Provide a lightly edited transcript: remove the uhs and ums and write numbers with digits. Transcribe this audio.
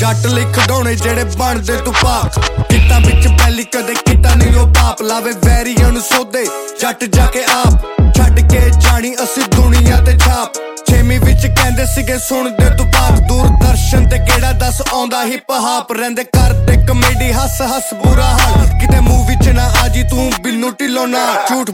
जट लई खिडौणे जेड़े बनदे तू पाक कितां विच पैली कदे किता नहीं ओ पाप लावे वैरियां नूं सोधे जट जाके आप छड्ड के जानी असी दुनिया ते छाप छेवीं विच कहंदे सीगे सुणदे तू पाप दूरदर्शन ते केड़ा दस आउंदा हिप हाप रहिंदे करदे कमेडी हस हस बुरा हाल किते मूवी च ना आजी तू बिन्नू ढिल्लों नाल झूठ